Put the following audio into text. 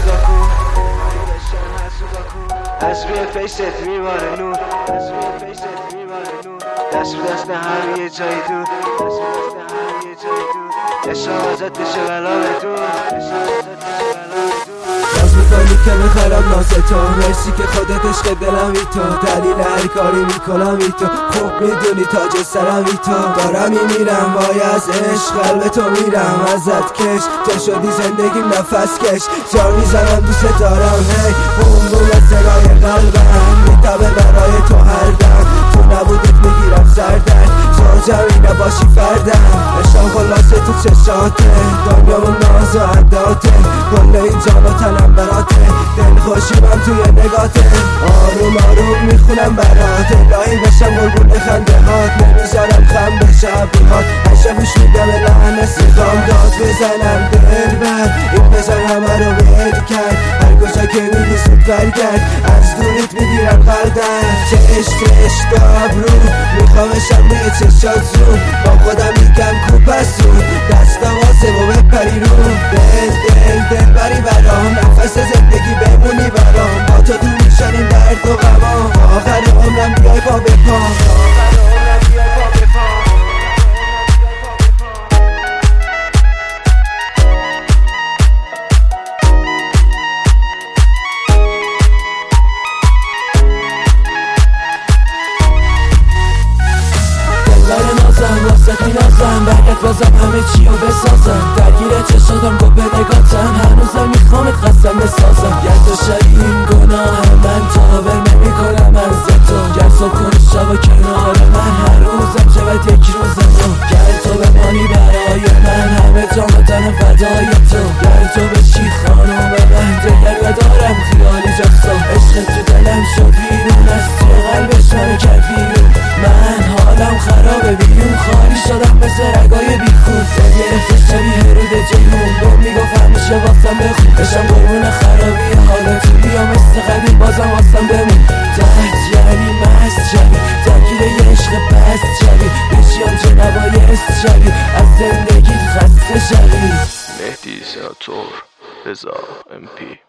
از روی فیست میباره نور، دست به دست هم یه جایی دور، عشق ازت بشه بلا به دور. باز میکنی که میخرم ناز تو، مرسی که خودت عشق دلم ای تو، دلیل هر کاری میکنم ای تو، خوب میدونی تاج سرم ای تو. دارم میمیرم وای از عشق، قلب تو میرم ازت کش، تو شدی زندگیم نفس کش، جا میزنم دوست دارم هی بوم بوم از سرای قلبم، میتابه برای تو هر دم، تو نبودت میگیرم سردن، جمعی نباشی فردم، عشقم خلاصه تو چشاته، دنیامون ناز و عداته، کل این جان و تنم براته، دل خوشیمم توی نگاته، آروم آروم میخونم برات، الهی بشم قربون خنده هات، نمیذارم خم به شبیهات، هشه گوش میدم لحن سیغام، داد بزنم دل بر این بزن همه رو ول کرد، هر کجا که میدی زود برگرد، از دورت میگیرم قلدن، چش دابرو میخوامشم روی چشات زون، با خودم میگم کوپسون، دستا واسه و بپری رو، دل بری برام، نفس زندگی بمونی برام، با تو دور میشنیم درد و غمام، آخر عمرم بیای پا به پا. برگرد بازم همه چیو بسازم، درگیر چشاتم گو به نگاتم، هنوزم میخوامت خستم بسازم، گر تو شدی این گناه من تابه نمی کنم از تو، گر تو کنی شب و کنار من هر روزم شود یک روز نو، گر تو بمانی برای من همه جان و تن فدای تو، گر تو بشی خانوم من دگر ندارم خیالی جفتا، عشق تو دلم شد بیرون از تو قلبش منو کرد بیرون، من حالم خرابه بیرون خالی شدم مثل رگای بیخود، دل گرفتش شبیه رود جیهون، دون میگفت همیشه واسم بخون، بشم قربون خرابی حالتو بیا مثل قدیم بازم واسم بمون، درد یعنی مست شبی درگیر یه عشق پست شبی، بشیم چه نبایست شبی از زندگیت خسته شبی. مهدی سناتور رضا MP